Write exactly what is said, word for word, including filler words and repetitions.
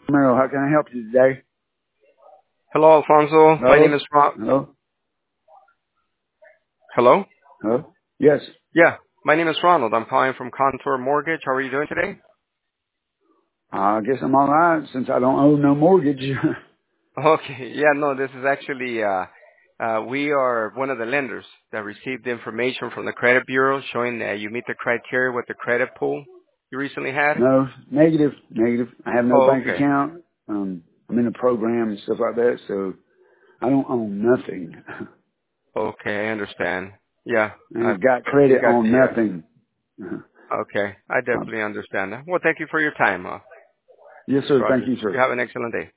Merrill, how can I help you today? Hello, Alfonso. My name Hello? is Ron. Hello? Hello? Hello? Yes. Yeah, my name is Ronald. I'm calling from Contour Mortgage. How are you doing today? I guess I'm all right since I don't owe no mortgage. Okay. Yeah, no, this is actually, uh, uh, we are one of the lenders that received the information from the credit bureau showing that you meet the criteria with the credit pool you recently had. No, negative, negative. I have no Oh, bank okay. account. Um, I'm in a program and stuff like that, so I don't own nothing. Okay, I understand. Yeah, And I, I've got I credit think I on see that. nothing. Okay, I Uh, definitely understand that. Well, thank you for your time, uh, yes, Mister sir. Thank Rogers. you, sir. You have an excellent day.